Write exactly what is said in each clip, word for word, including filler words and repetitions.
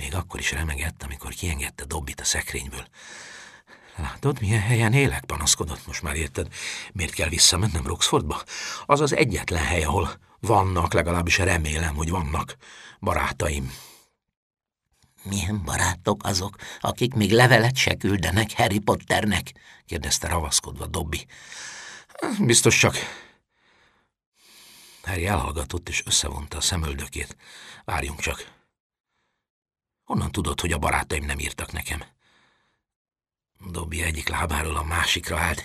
még akkor is remegett, amikor kiengedte Dobbit a szekrényből. Látod, milyen helyen élek? Panaszkodott. Most már érted, miért kell visszamennem Roxfordba? Az az egyetlen hely, ahol vannak, legalábbis remélem, hogy vannak barátaim. Milyen barátok azok, akik még levelet se küldenek Harry Potternek? Kérdezte ravaszkodva Dobby. Biztos csak... Harry elhallgatott és összevonta a szemöldökét. Várjunk csak. Honnan tudod, hogy a barátaim nem írtak nekem? Dobby egyik lábáról a másikra állt.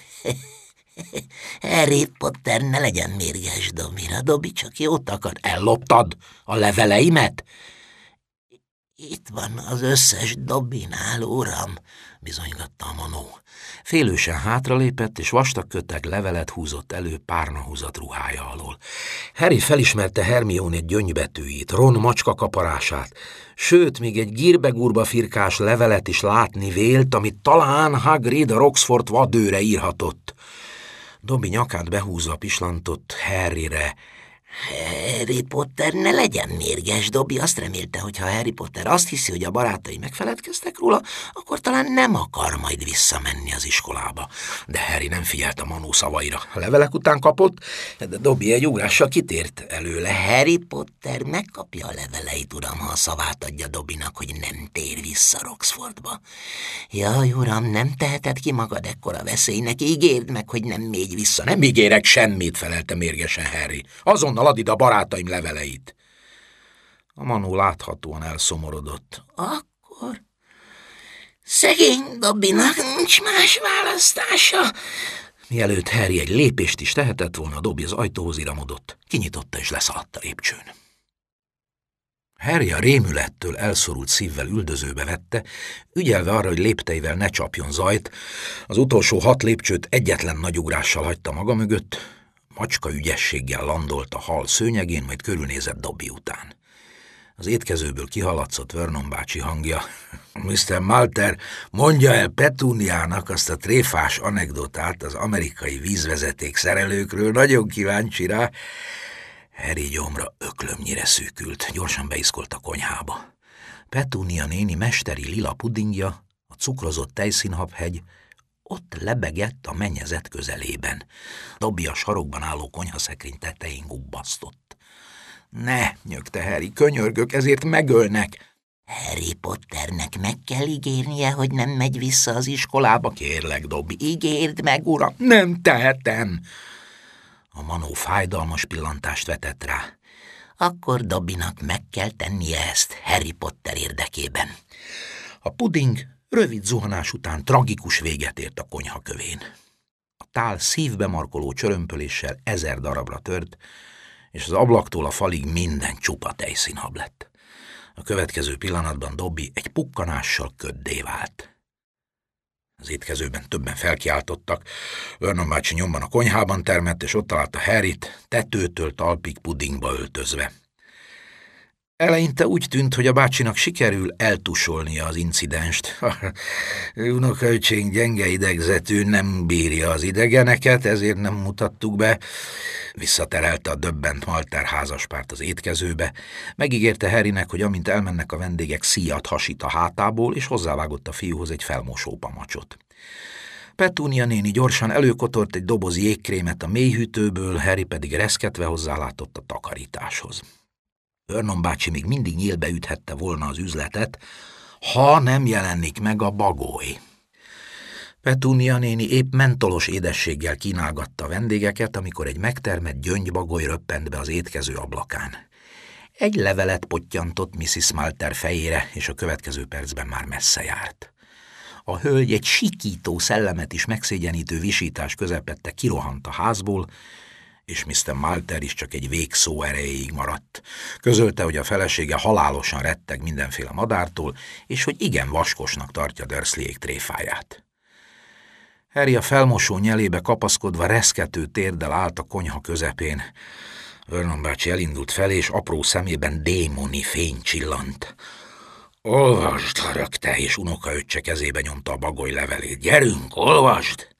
Harry Potter, ne legyen mérges Dobbyra. Dobby csak jót akar. Elloptad a leveleimet? Itt van az összes Dobbynál, uram, bizonygatta a manó. Félősen hátralépett, és vastag köteg levelet húzott elő párnahúzat ruhája alól. Harry felismerte Hermione gyöngybetűit, Ron macska kaparását, sőt, még egy gírbe-gurba firkás levelet is látni vélt, amit talán Hagrid a Roxford vadőre írhatott. Dobby nyakát behúzva pislantott Harryre. Harry Potter, ne legyen mérges. Dobby azt remélte, hogy ha Harry Potter azt hiszi, hogy a barátai megfeledkeztek róla, akkor talán nem akar majd visszamenni az iskolába. De Harry nem figyelt a manó szavaira. A levelek után kapott, de Dobby egy ugrással kitért előle. Harry Potter megkapja a leveleit, uram, ha a szavát adja Dobbynak, hogy nem tér vissza Roxfordba. Jaj, uram, nem teheted ki magad ekkora veszélynek, ígérd meg, hogy nem mégy vissza. Nem ígérek semmit, felelte mérgesen Harry. Azonnal add ide a barátaim leveleit. A manó láthatóan elszomorodott. Akkor szegény Dobbynak nincs más választása. Mielőtt Harry egy lépést is tehetett volna, Dobby az ajtóhoz iramodott. Kinyitotta és leszaladt a lépcsőn. Harry a rémülettől elszorult szívvel üldözőbe vette, ügyelve arra, hogy lépteivel ne csapjon zajt. Az utolsó hat lépcsőt egyetlen nagy ugrással hagyta maga mögött, macska ügyességgel landolt a hal szőnyegén, majd körülnézett Dobby után. Az étkezőből kihaladszott Vernon bácsi hangja. miszter Malter, mondja el Petuniának azt a tréfás anekdotát az amerikai vízvezeték szerelőkről, nagyon kíváncsi rá. Harry gyomra öklömnyire szűkült, gyorsan beiskolt a konyhába. Petunia néni mesteri lila pudingja, a cukrozott tejszínhabhegy, ott lebegett a mennyezet közelében. Dobby a sarokban álló konyhaszekrény tetején gubbasztott. Ne, nyögte Harry, könyörgök, ezért megölnek. Harry Potternek meg kell ígérnie, hogy nem megy vissza az iskolába. Kérlek, Dobby, ígérd meg, uram. Nem tehetem. A manó fájdalmas pillantást vetett rá. Akkor Dobbynak meg kell tennie ezt Harry Potter érdekében. A puding rövid zuhanás után tragikus véget ért a konyha kövén. A tál szívbe markoló csörömpöléssel ezer darabra tört, és az ablaktól a falig minden csupa tejszínhab lett. A következő pillanatban Dobby egy pukkanással köddé vált. Az étkezőben többen felkiáltottak, Vernon bácsi nyomban a konyhában termett, és ott találta Harryt, tetőtől talpig pudingba öltözve. Eleinte úgy tűnt, hogy a bácsinak sikerül eltusolnia az incidenst. Unokaöcsém gyenge idegzetű, nem bírja az idegeneket, ezért nem mutattuk be. Visszaterelte a döbbent Malter házaspárt az étkezőbe. Megígérte Harrynek, hogy amint elmennek a vendégek, szíjat hasít a hátából, és hozzávágott a fiúhoz egy felmosó pamacsot. Petunia néni gyorsan előkotort egy doboz jégkrémet a mélyhűtőből, Harry pedig reszketve hozzálátott a takarításhoz. Vernon bácsi még mindig nyílbe üthette volna az üzletet, ha nem jelenik meg a bagoly. Petunia néni épp mentolos édességgel kínálgatta a vendégeket, amikor egy megtermett gyöngybagoly röppent be az étkező ablakán. Egy levelet pottyantott missziz Malter fejére, és a következő percben már messze járt. A hölgy egy sikító szellemet is megszégyenítő visítás közepette kirohant a házból, és miszter Malter is csak egy végszó erejéig maradt. Közölte, hogy a felesége halálosan retteg mindenféle madártól, és hogy igen vaskosnak tartja Dursleyék tréfáját. Harry a felmosó nyelébe kapaszkodva reszkető térdel állt a konyha közepén. Vernon bácsi elindult felé, és apró szemében démoni fény csillant. Olvasd, rögte, és unokaöccse kezébe nyomta a bagoly levelét. Gyerünk, olvasd!